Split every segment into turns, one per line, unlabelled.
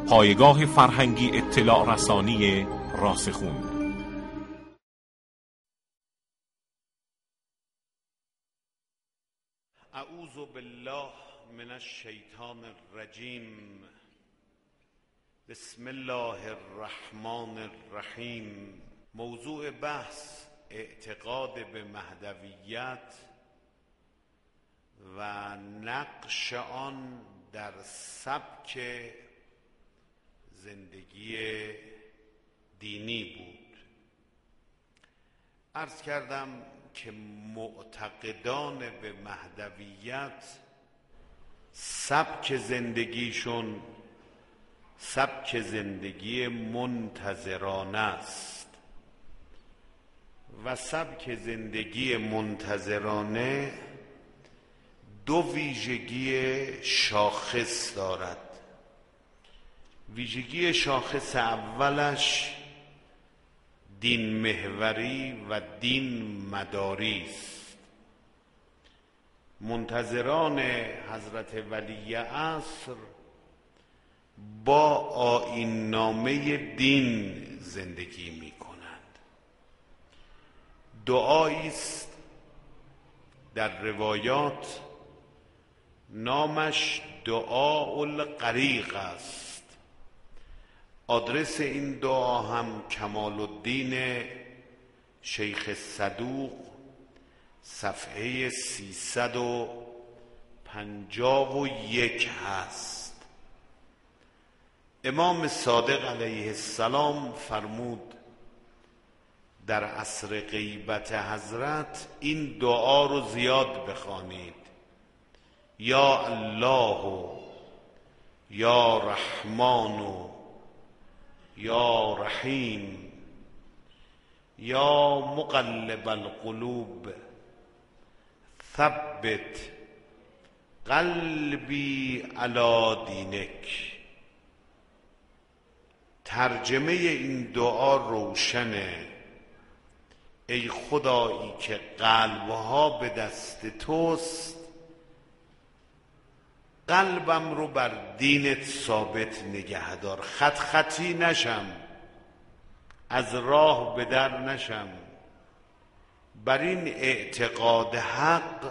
پایگاه فرهنگی اطلاع رسانی راسخون.
اعوذ بالله من الشیطان الرجیم. بسم الله الرحمن الرحیم. موضوع بحث اعتقاد به مهدویت و نقش آن در سبک زندگی دینی بود. عرض کردم که معتقدان به مهدویت سبک زندگیشون سبک زندگی منتظرانه است و سبک زندگی منتظرانه دو ویژگی شاخص دارد. ویژگی شاخص اولش دین محوری و دین مداری است. منتظران حضرت ولی عصر با آیین نامه دین زندگی می کنند. دعایی است در روایات نامش دعاء الغریق است. آدرس این دعا هم کمال الدین شیخ صدوق، صفحه 351 هست. امام صادق علیه السلام فرمود در عصر غیبت حضرت این دعا رو زیاد بخوانید: یا الله، یا رحمان، یا رحیم، یا مقلب القلوب ثبت قلبی علی دینک. ترجمه این دعا روشنه: ای خدایی که قلبها به دست توست، قلبم رو بر دینت ثابت نگه دار، خط خطی نشم، از راه به در نشم، بر این اعتقاد حق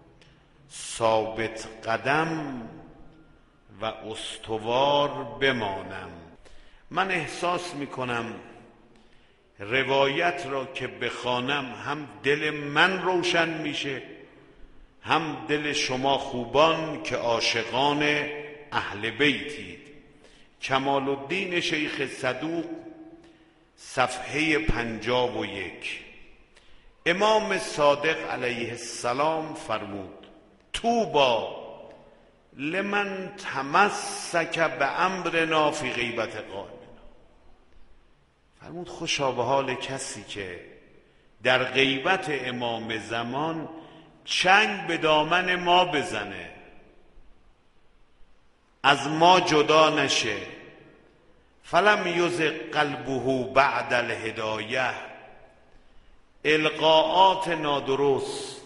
ثابت قدم و استوار بمانم. من احساس میکنم روایت را که بخوانم هم دل من روشن میشه، هم دل شما خوبان که عاشقان اهل بیتید. کمال الدین شیخ صدوق، صفحه 51. امام صادق علیه السلام فرمود: طوبی لمن تمسک بامرنا فی غیبت قائمنا. فرمود خوشا به حال کسی که در غیبت امام زمان چنگ به دامن ما بزنه، از ما جدا نشه. فلم یزغ قلبه بعد الهدایه. القاءات نادرست،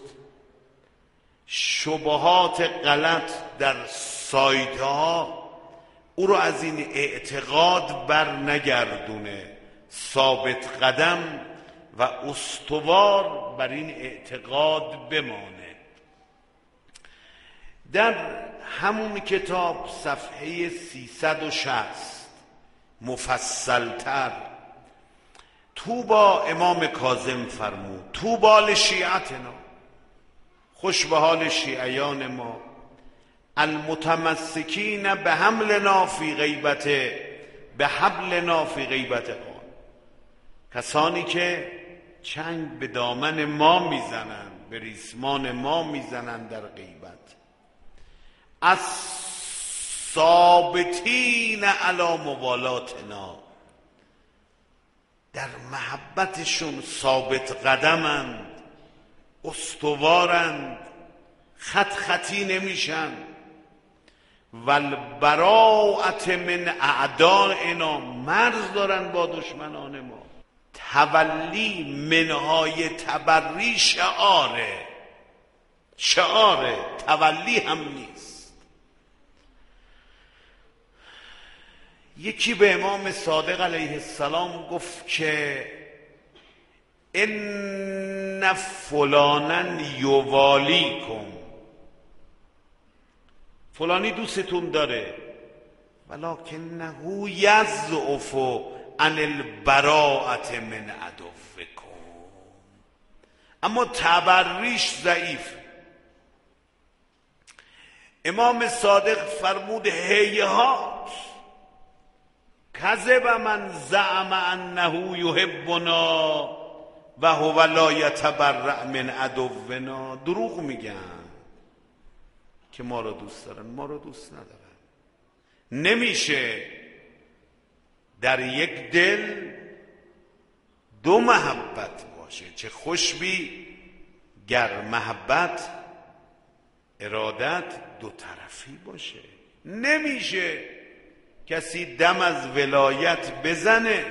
شبهات غلط در سایت ها او رو از این اعتقاد بر نگردونه، ثابت قدم و استوار بر این اعتقاد بمانه. در همون کتاب صفحه 360 مفصلتر طوبی امام کاظم فرمود: طوبی لشیعتنا، خوش به حال شیعیان ما، المتمسکین به حبلنا فی غیبت آن، کسانی که چنگ به دامن ما میزنن، به ریسمان ما میزنن در غیبت. از ثابتین علی موالاتنا، در محبتشون ثابت قدمند، استوارند، خط خطی نمیشن. والبراءة من اعدائنا، مرز دارن با دشمنان ما. تولی منهای تبری شعاره، تولی هم نیست. یکی به امام صادق علیه السلام گفت که ان فلانا یوالیکم، فلانی دوستتون داره، ولکنه یضعف عن البراءة من عدوکم، اما تبریش ضعیف. امام صادق فرمود هیهات کذب من زعم انه یحبنا و هو لا یتبرأ من عدونا. دروغ میگن که ما رو دوست دارن، ما رو دوست ندارن. نمیشه در یک دل دو محبت باشه، چه خوشبی گر محبت ارادت دو طرفی باشه. نمیشه کسی دم از ولایت بزنه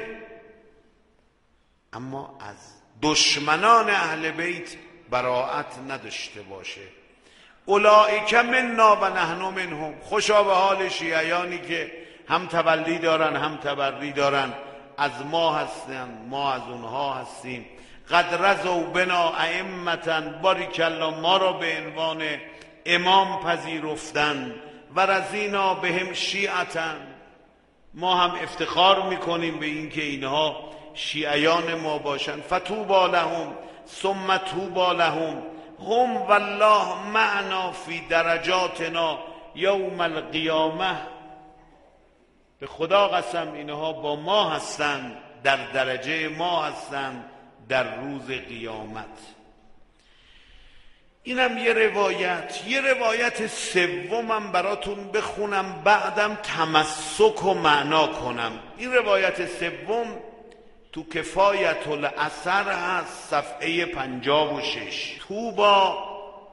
اما از دشمنان اهل بیت براءت نداشته باشه. اولئک منا و نحن منهم. خوشا به حال شیعیانی که هم تولی دارن هم تبری دارن، از ما هستن، ما از اونها هستیم. قد رضوا بنا ائمة، بارک الله، ما را به عنوان امام پذیرفتن. و رضینا بهم شیعة، ما هم افتخار میکنیم به اینکه اینها شیعیان ما باشن. فتوبا لهم ثم توبا لهم هم والله معنا فی درجاتنا یوم القیامه. به خدا قسم اینها با ما هستند، در درجه ما هستند در روز قیامت. اینم یه روایت. یه روایت سومم براتون بخونم، بعدم تمسک و معنا کنم. این روایت سوم تو کفایت الاثر هست، صفحه 56. طوبی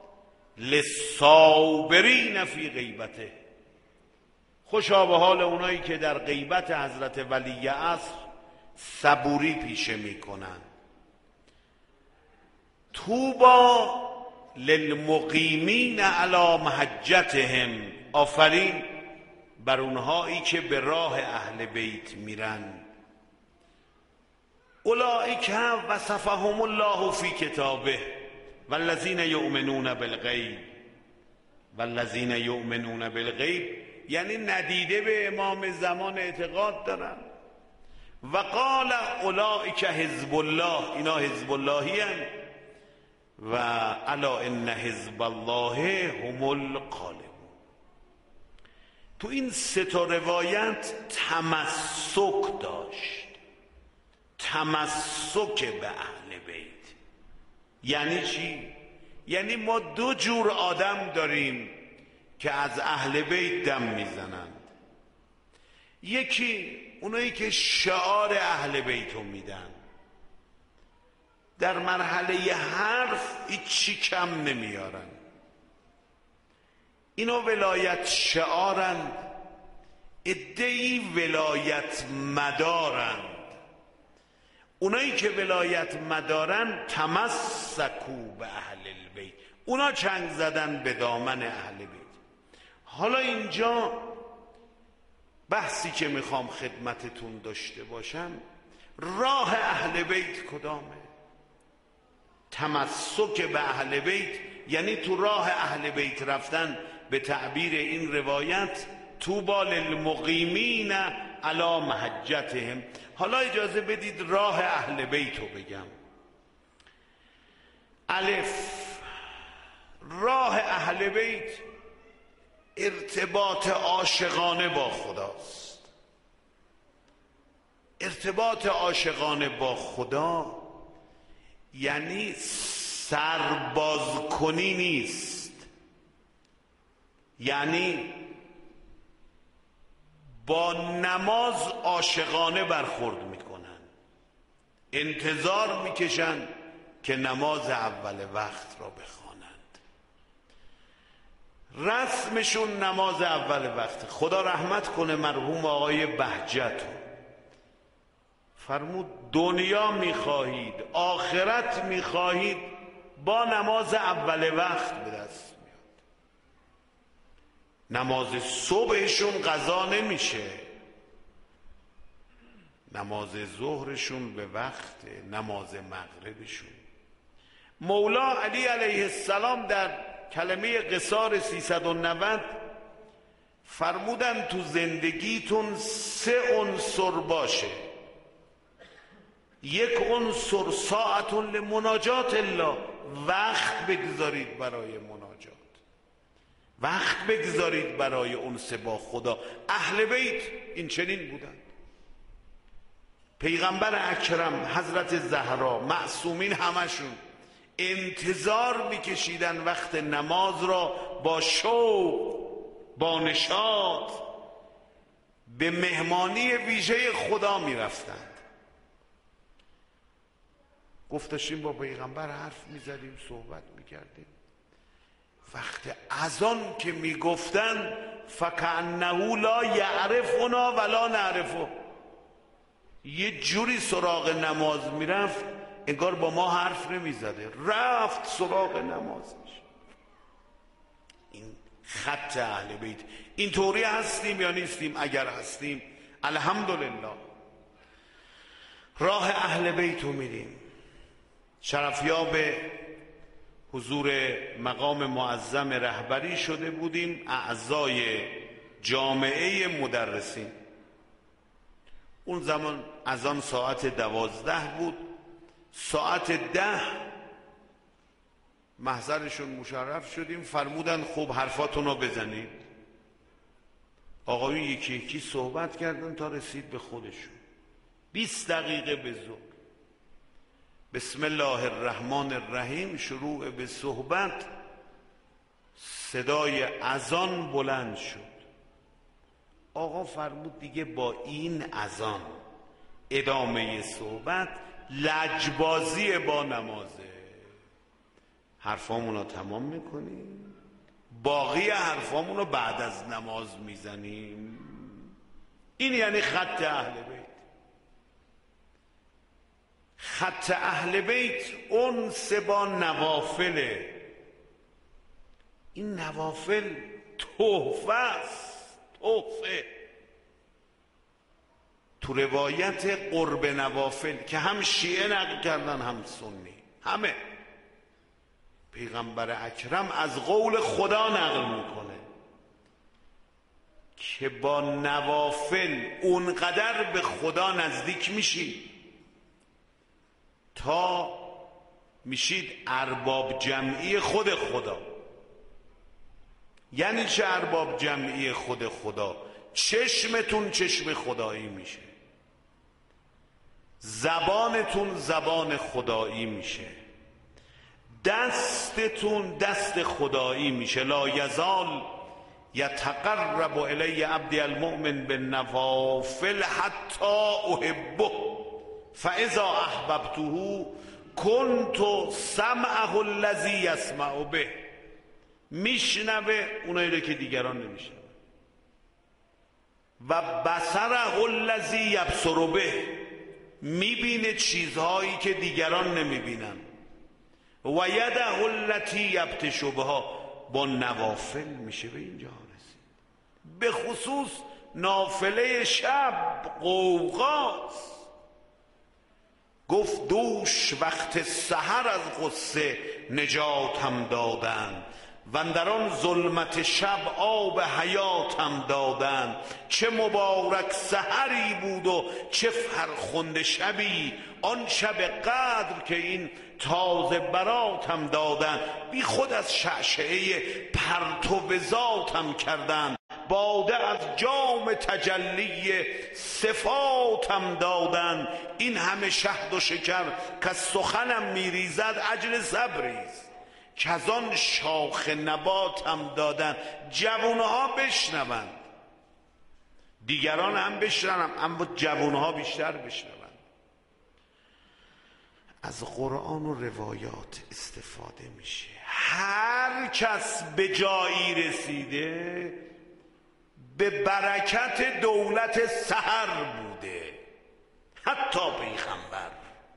للصابرین فی غیبته. خوشا به حال اونایی که در غیبت حضرت ولی عصر صبوری پیشه میکنن. طوبی للمقیمین علی محجتهم. آفرین بر اونهایی که به راه اهل بیت میرن. اولئک وصفهم الله فی کتابه والذین یؤمنون بالغیب. والذین یؤمنون بالغیب یعنی ندیده به امام زمان اعتقاد دارن. و قال اولئک حزب الله، اینا حزب اللهی هستند. و الا ان حزب الله هم الغالبون. تو این سه تا روایت تمسک داشت، تمسک به اهل بیت. یعنی چی؟ یعنی ما دو جور آدم داریم که از اهل بیت دم میزنند. یکی اونایی که شعار اهل بیت رو میدن، در مرحله حرف هیچی کم نمیارن، اینا ولایت شعارند. عده‌ای ولایت مدارند. اونایی که ولایت مدارن تمسکوا به اهل البیت، اونا چنگ زدن به دامن اهل بیت. حالا اینجا بحثی که میخوام خدمتتون داشته باشم، راه اهل بیت کدامه؟ تمسک به اهل بیت یعنی تو راه اهل بیت رفتن. به تعبیر این روایت طوبی للمقیمین علی محجتهم. حالا اجازه بدید راه اهل بیت رو بگم. الف، راه اهل بیت ارتباط عاشقانه با خداست. ارتباط عاشقانه با خدا یعنی سربازکنی نیست، یعنی با نماز عاشقانه برخورد میکنن، انتظار میکشن که نماز اول وقت را بخوانند. رسمشون نماز اول وقت. خدا رحمت کنه مرحوم آقای بهجت، فرمود دنیا میخواهید آخرت میخواهید با نماز اول وقت به دست میاد. نماز صبحشون قضا نمیشه، نماز ظهرشون به وقت، نماز مغربشون. مولا علی علیه السلام در کلمه قصار 390 فرمودن تو زندگیتون 3 عنصر باشه. 1 عنصر ساعت لمناجات الله، وقت بگذارید برای مناجات، وقت بگذارید برای انس با خدا. اهل بیت این چنین بودن. پیغمبر اکرم، حضرت زهرا، معصومین همشون انتظار میکشیدن وقت نماز را با شوق، با نشاط به مهمانی ویژه خدا میرفتند. گفتشیم با پیغمبر حرف میزدیم، صحبت میکردیم، وقت اذان که میگفتن فکأنه لا یعرفنا ولا نعرفه، یه جوری سراغ نماز میرفت انگار با ما حرف نمیزده، رفت سراغ نمازش. این خط اهل بیت. این طوری هستیم یا نیستیم؟ اگر هستیم الحمدلله راه اهل بیت رو میریم. شرفیاب حضور مقام معظم رهبری شده بودیم، اعضای جامعه مدرسین. اون زمان از آن ساعت 12 بود. ساعت 10 محضرشون مشرف شدیم، فرمودن خب حرفاتون رو بزنید. آقایون یکی یکی صحبت کردن تا رسید به خودشون. 20 دقیقه به ظهر بسم الله الرحمن الرحیم شروع به صحبت، صدای اذان بلند شد. آقا فرمود دیگه با این اذان ادامه صحبت لجبازی با نمازه. حرفامون رو تمام میکنیم، باقی حرفامون رو بعد از نماز میزنیم. این یعنی خط اهل بیت. خط اهل بیت انس با نوافله. این نوافل تحفه است، تحفه. تو روایت قرب نوافل که هم شیعه نقل کردن هم سنی، همه پیغمبر اکرم از قول خدا نقل میکنه که با نوافل اونقدر به خدا نزدیک میشی تا میشید ارباب جمعی خود خدا. یعنی چه ارباب جمعی خود خدا؟ چشمتون چشم خدایی میشه، زبانتون زبان خدایی میشه، دستتون دست خدایی میشه. لا یزال یتقرب الی عبدی المؤمن بالنوافل حتی احبه فاذا احببته کنت سمعه الذی یسمع به. میشنوه اونایی که دیگران نمیشنوه، و بصره الذی یبصر به، میبینه چیزهایی که دیگران نمیبینن، و یده التی یبطش بها. با نوافل میشه به اینجا رسید. به خصوص نافله شب قوقاست. گفت دوش وقت سحر از غصه نجاتم دادن، و در آن ظلمت شب آب حیاتم دادن. چه مبارک سحری بود و چه فرخنده شبی، آن شب قدر که این تازه براتم دادن. بی خود از شعشعه پرتو ذاتم کردن، باده از جام تجلی صفاتم دادن. این همه شهد و شکر که سخنم میریزد اجر صبریست، که از آن شاخ نباتم دادن. جوانها بشنوند، دیگران هم بشنوند، اما جوانها بیشتر بشنوند. از قرآن و روایات استفاده میشه. هر کس به جایی رسیده به برکت دولت سحر بوده، حتی پیغمبر.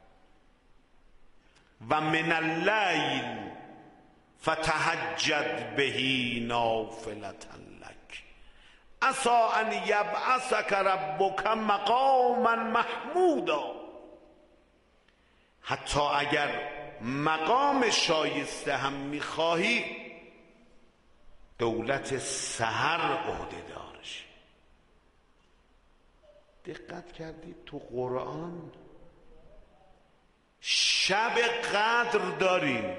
و من اللیل فتهجد بهی نافلة لک عسى ان یبعثک ربک مقاما محمودا. حتی اگر مقام شایسته هم میخواهی دولت سحر عهده‌دارش. دقت کردید تو قرآن شب قدر داریم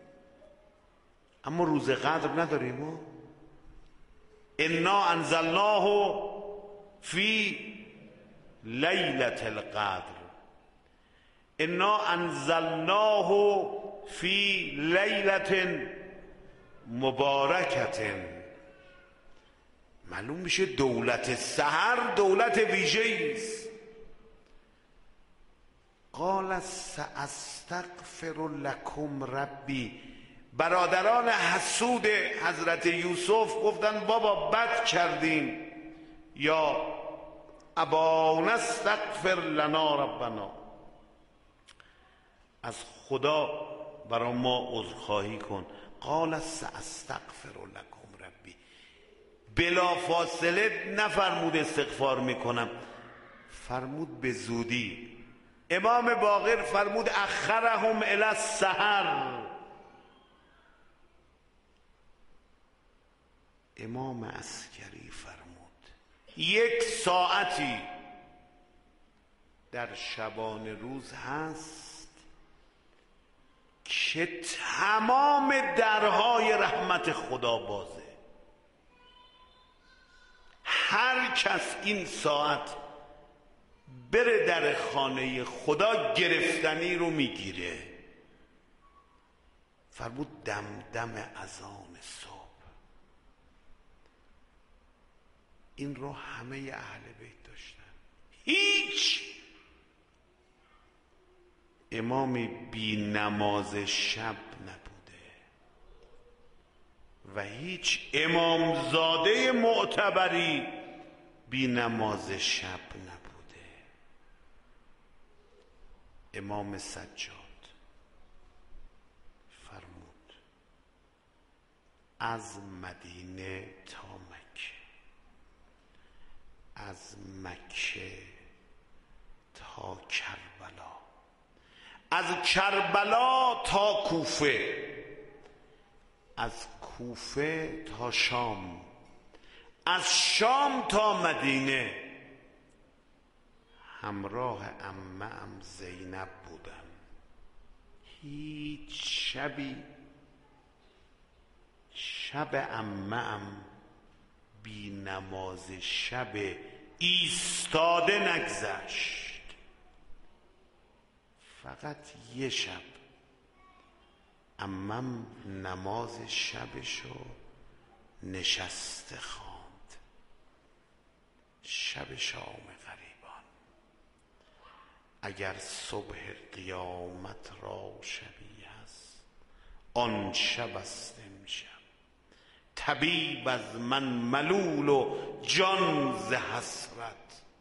اما روز قدر نداریم. انا انزلناه فی لیلة القدر، انا انزلناه فی لیلة مبارکة. معلوم میشه دولت سحر دولت ویژه‌ای است. قال ساستغفر لکم ربی. برادران حسود حضرت یوسف گفتن بابا بد کردیم، یا ابانا استغفر لنا ربنا، از خدا برای ما عذرخواهی کن. قال ساستغفر لکم ربی. بلا فاصله نفرمود استغفار میکنم، فرمود به زودی. امام باقر فرمود اخرهم الی السحر. امام عسکری فرمود 1 ساعتی در شبان روز هست که تمام درهای رحمت خدا بازه. هر کس این ساعت بره در خانه خدا گرفتنی رو میگیره. فرمود دم اذان صبح. این رو همه اهل بیت داشتن. هیچ امامی بی نماز شب نبوده و هیچ امامزاده معتبری بی نماز شب نبوده. امام سجاد فرمود از مدینه تا مکه، از مکه تا کربلا، از کربلا تا کوفه، از کوفه تا شام، از شام تا مدینه همراه عمه‌ام زینب بودم. هیچ شبی شب عمه‌ام بی نماز شب ایستاده نگذشت. فقط یه شب عمم نماز شبشو نشسته خواند، شب شام غریبان. اگر صبح قیامت را شبی هست آن شب است امشب. طبیب از من ملول و جان ز حسرت.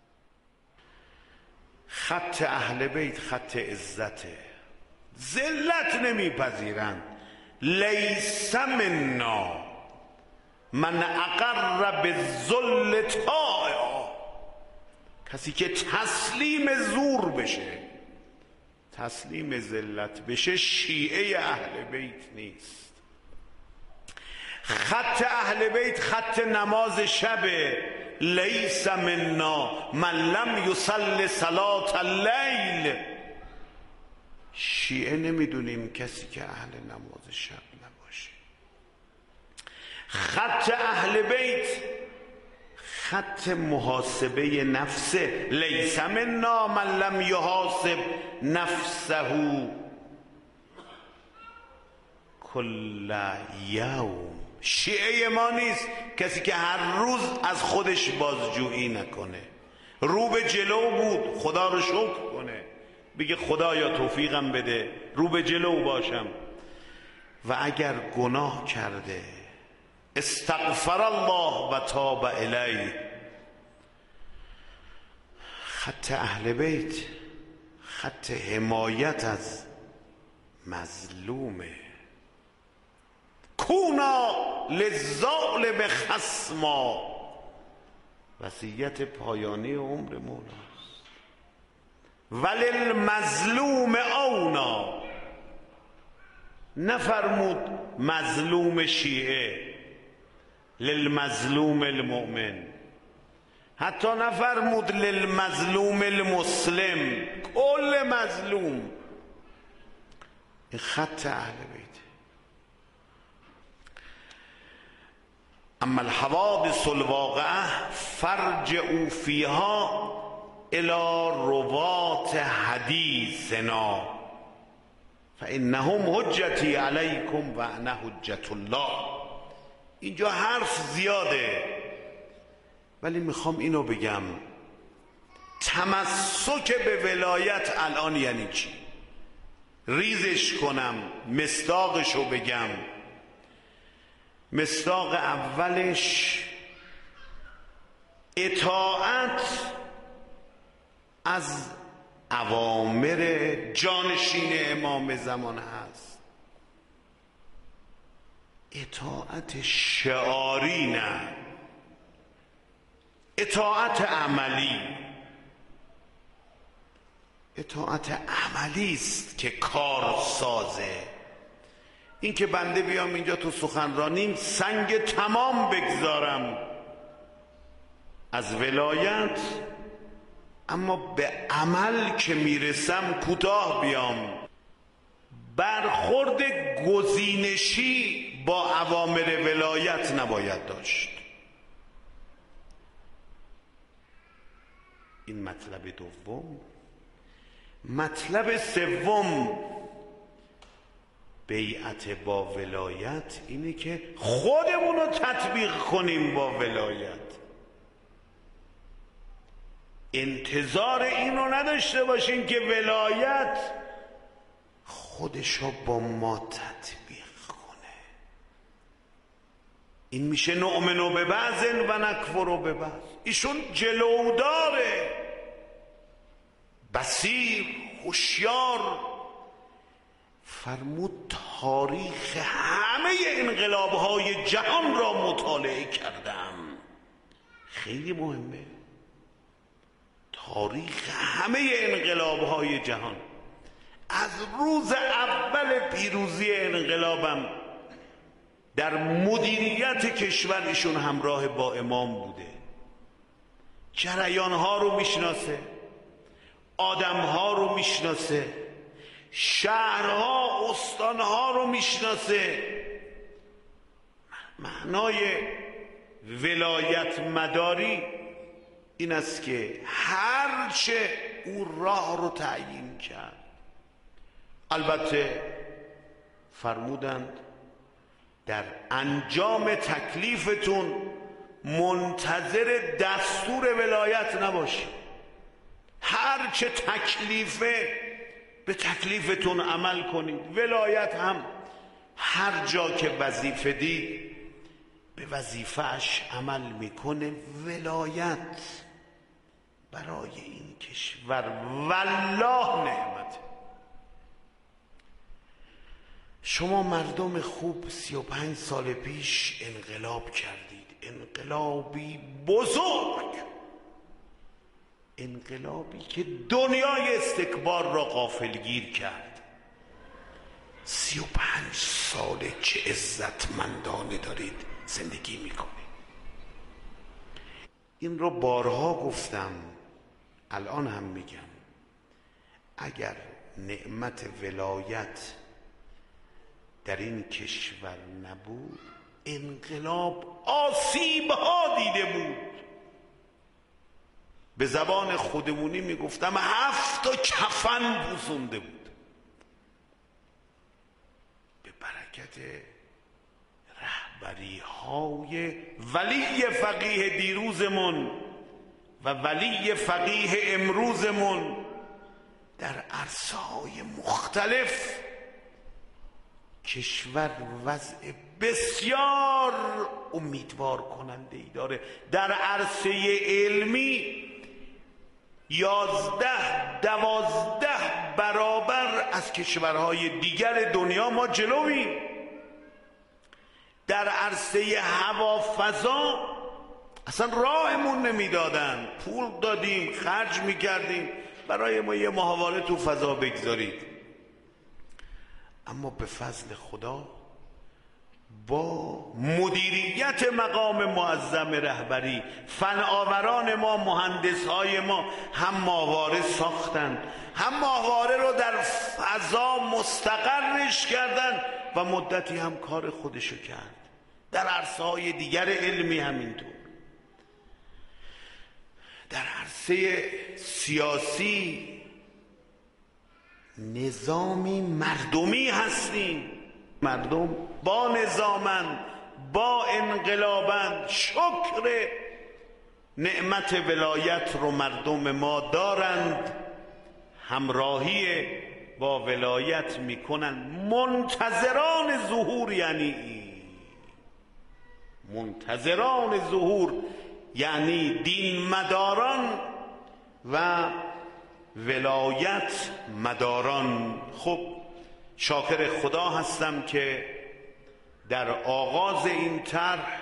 خط اهل بیت خط عزته، ذلت نمیپذیرند. لیس منا من اقر بالذل طائعا. کسی که تسلیم زور بشه، تسلیم ذلت بشه، شیعه اهل بیت نیست. خط اهل بیت خط نماز شبه. لیس منا من لم یصل صلاة اللیل. شیعه نمیدونیم کسی که اهل نماز شب نباشه. خط اهل بیت خط محاسبه نفسه. لیس منا من لم یحاسب نفسه کل یوم. شیعه ما نیست کسی که هر روز از خودش بازجویی نکنه. رو به جلو بود خدا رو شکر کنه، بگه خدایا توفیقم بده رو به جلو باشم. و اگر گناه کرده استغفر الله و تاب الیه. خط اهل بیت خط حمایت از مظلومه. کونا للظالم خصما وصیت پایانی عمر مولاست. وللمظلوم اونا، نفرمود مظلوم شیعه، للمظلوم المؤمن، حتی نفرمود للمظلوم المسلم، کل مظلوم. این خط اهل بیت. اما الحوادث الواقعه فرجعوا فیها الی روات حدیثنا فانهم حجتی علیکم و انا حجت الله. اینجا حرف زیاده ولی میخوام اینو بگم، تمسک به ولایت الان یعنی چی؟ ریزش کنم، مصداقشو بگم. مصداق اولش اطاعت از اوامر جانشین امام زمان هست. اطاعت شعاری نه، اطاعت عملی. اطاعت عملی است که کار سازه. این که بنده بیام اینجا تو سخنرانیم سنگ تمام بگذارم از ولایت، اما به عمل که میرسم کوتاه بیام. برخورد گزینشی با اوامر ولایت نباید داشت. این مطلب دوم. مطلب سوم بیعت با ولایت اینه که خودمون رو تطبیق کنیم با ولایت. انتظار اینو نداشته باشین که ولایت خودشو با ما تطبیق کنه. این میشه نؤمن به بعض و نکفر به بعض. ایشون جلوداره، بصیر، هوشیار. فرمود تاریخ همه انقلاب‌های جهان را مطالعه کردم. خیلی مهمه. تاریخ همه انقلاب‌های جهان، از روز اول پیروزی انقلابم در مدیریت کشور ایشون همراه با امام بوده. جریان‌ها رو میشناسه، آدم‌ها رو میشناسه، شهرها، استانها رو میشناسه. معنای ولایت مداری این است که هرچه او راه رو تعیین کرد. البته فرمودند در انجام تکلیفتون منتظر دستور ولایت نباشید. هرچه تکلیفه به تکلیفتون عمل کنید. ولایت هم هر جا که وظیفه دید به وظیفه‌اش عمل میکنه. ولایت برای این کشور والله نعمت. شما مردم خوب 35 سال پیش انقلاب کردید، انقلابی بزرگ، انقلابی که دنیای استکبار را غافلگیر کرد. 35 ساله چه عزتمندانه دارید زندگی میکنید. این رو بارها گفتم، الان هم میگم. اگر نعمت ولایت در این کشور نبود، انقلاب آسیب‌ها دیده بود. به زبان خودمونی میگفتم 7 کفن پوسونده بود. به برکت رهبری های ولی فقیه دیروزمون و ولی فقیه امروزمون در عرصه های مختلف کشور وضع بسیار امیدوار کننده ای داره. در عرصه علمی 11-12 برابر از کشورهای دیگر دنیا ما جلویم. در عرصه هوافضا اصلا راهمون نمیدادن، پول دادیم، خرج میکردیم برای ما یه ماهواره تو فضا بگذارید. اما به فضل خدا با مدیریت مقام معظم رهبری، فناوران ما، مهندسهای ما هم ماهواره ساختن، هم ماهواره رو در فضا مستقرش کردن و مدتی هم کار خودشو کرد. در عرصه‌های دیگر علمی همینطور. در عرصه سیاسی نظامی مردمی هستیم، مردم با نظامن، با انقلابن. شکر نعمت ولایت رو مردم ما دارند، همراهی با ولایت میکنن. منتظران ظهور یعنی منتظران ظهور یعنی دین مداران و ولایت مداران. خب شاکر خدا هستم که در آغاز این طرح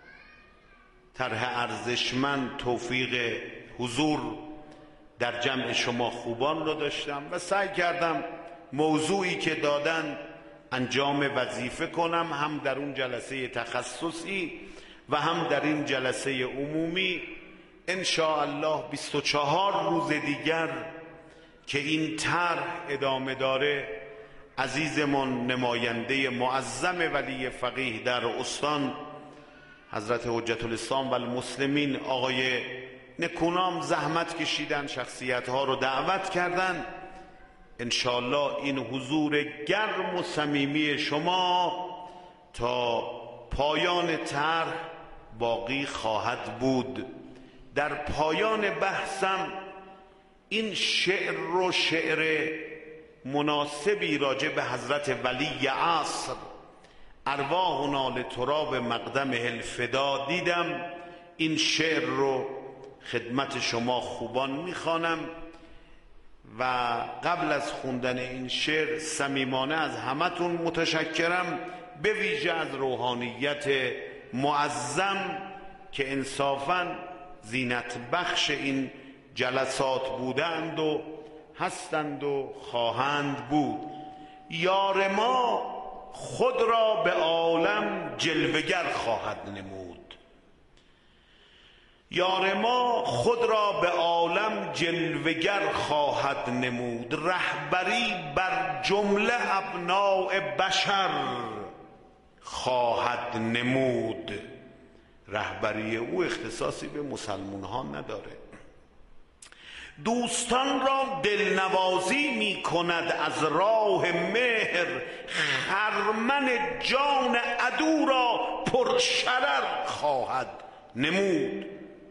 ارزشمند توفیق حضور در جمع شما خوبان رو داشتم و سعی کردم موضوعی که دادن انجام وظیفه کنم، هم در اون جلسه تخصصی و هم در این جلسه عمومی. ان شاء الله 24 روز دیگر که این طرح ادامه داره، عزیزمون نماینده معظم ولی فقیه در استان حضرت حجت الاسلام و المسلمین آقای نکونام زحمت کشیدن، شخصیت‌ها رو دعوت کردن. انشاءالله این حضور گرم و صمیمی شما تا پایان طرح باقی خواهد بود. در پایان بحثم این شعر رو، شعر مناسبی راجع به حضرت ولی عصر ارواحنا لتراب مقدمه الفدا دیدم. این شعر رو خدمت شما خوبان میخوانم و قبل از خوندن این شعر صمیمانه از همتون متشکرم، به ویژه از روحانیت معظم که انصافاً زینت بخش این جلسات بودند و هستند و خواهند بود. یار ما خود را به عالم جلوگر خواهد نمود، یار ما خود را به عالم جلوگر خواهد نمود. رهبری بر جمله ابناء بشر خواهد نمود. رهبری او اختصاصی به مسلمان ها نداره. دوستان را دلنوازی می کند از راه مهر، خرمن جان عدو را پرشرر خواهد نمود.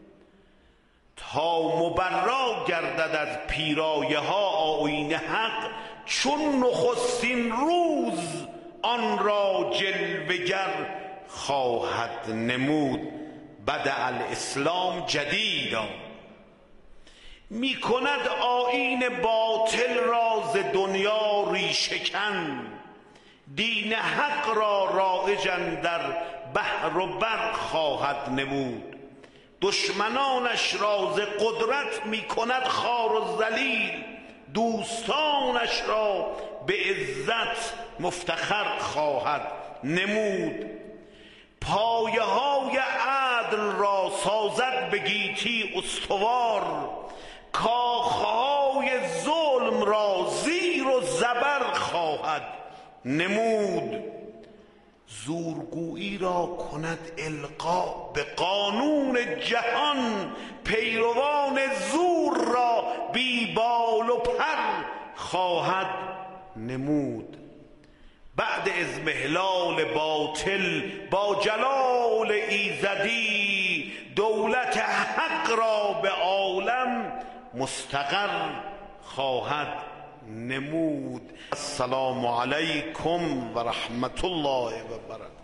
تا مبرا گردد از پیرایه ها آیین حق، چون نخستین روز آن را جلوگر خواهد نمود. بدع الاسلام جدیدا، می کند آیین باطل را ز دنیا ریشه‌کن. دین حق را رایجاً در بحر و بر خواهد نمود. دشمنانش را ز قدرت می کند خوار و ذلیل، دوستانش را به عزت مفتخر خواهد نمود. پایه های عدل را سازد به گیتی استوار، کاخهای ظلم را زیر و زبر خواهد نمود. زورگویی را کند القا به قانون جهان، پیروان زور را بی بال و پر خواهد نمود. بعد اضمحلال باطل با جلال ایزدی، دولت حق را به عالم مستقر خواهد نمود. السلام علیکم و رحمت الله و برکاته.